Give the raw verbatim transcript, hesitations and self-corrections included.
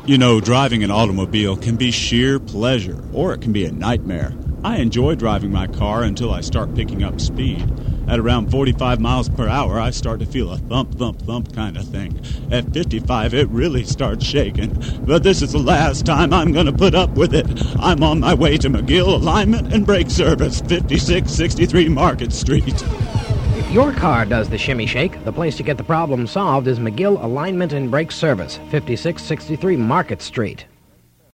You know, driving an automobile can be sheer pleasure, or it can be a nightmare. I enjoy driving my car until I start picking up speed. At around forty-five miles per hour, I start to feel a thump, thump, thump kind of thing. At fifty-five, it really starts shaking. But this is the last time I'm going to put up with it. I'm on my way to McGill Alignment and Brake Service, fifty-six sixty-three Market Street. If your car does the shimmy shake, the place to get the problem solved is McGill Alignment and Brake Service, fifty-six sixty-three Market Street.